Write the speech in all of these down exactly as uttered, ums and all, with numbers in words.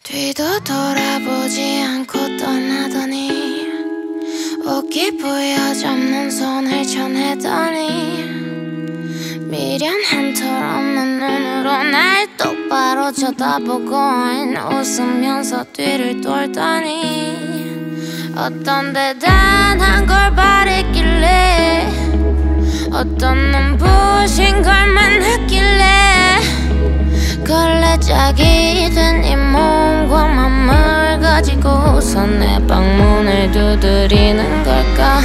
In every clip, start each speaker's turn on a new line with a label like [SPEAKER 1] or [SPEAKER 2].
[SPEAKER 1] 뒤도 돌아보지 않고 떠나더니 옷깃 부여잡는 손을 쳐내더니 미련한 털 없는 눈으로 날 똑바로 쳐다보고 웃으면서 뒤를 돌더니 어떤 대단한 걸 바랬길래 어떤 눈부신 걸 만났길래 걸레짝이 된 이 몸과 맘을 가지고서 내 방문을 두드리는 걸까.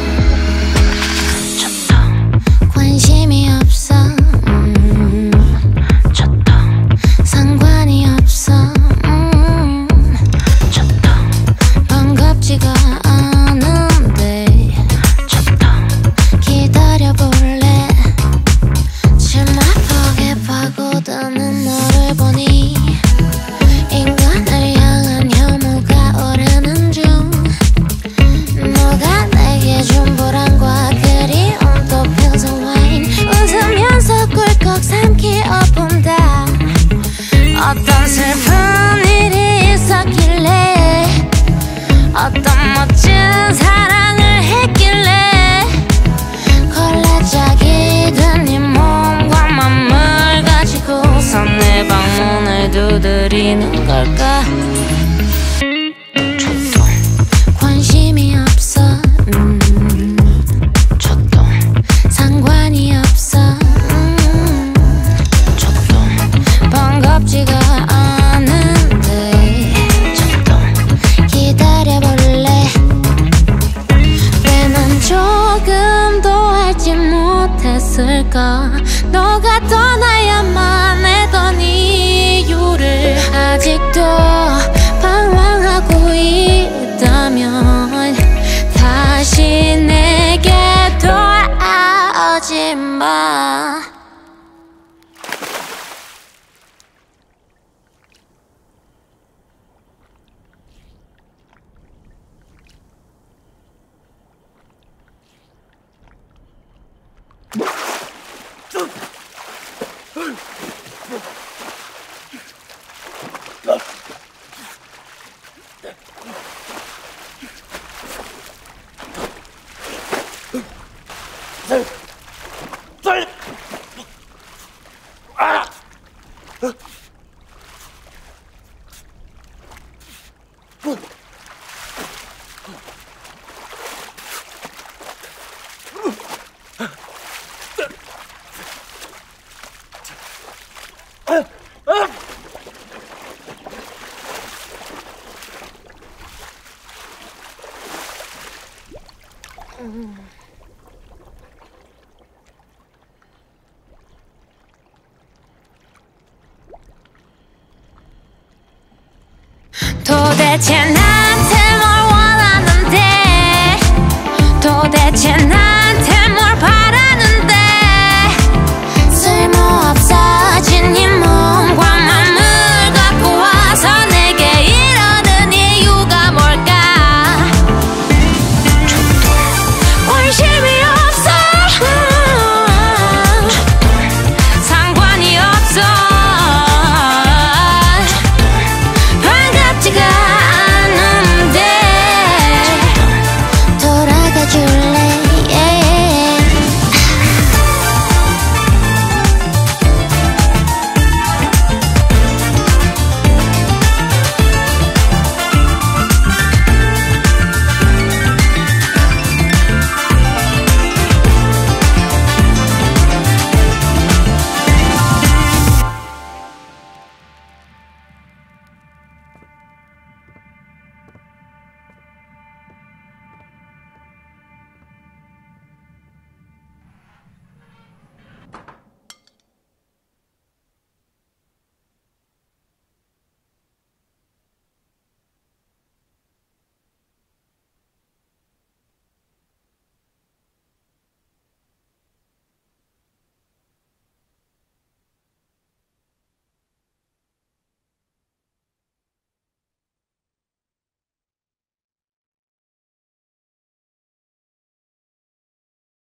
[SPEAKER 1] 관심이 없어, 음. 상관이 없어, 음. 반갑지가 않은데 기다려볼래. 치마폭에 파고드는 너를 보니 인간을 향한 혐오가 오르는 중. 너가 내게 준 보람과 그리움 또 평생 와인 웃으면서 꿀꺽 삼키어 본다. 어떤 슬픈 일이 있었길래 어떤 멋진 사랑을 했길래 걸레짝이 된 네 몸과 맘을 가지고서 내 방문을 두드리는 걸까. 관심이 없어, 음. 상관이 없어, 음. 반갑지가 않은데 기다려볼래. 왜 난 조금도 알지 못했을까. 너가 떠나야만 했던 이유를 아직도 방황하고 있다면 다시 내게 돌아오지 마. 도대체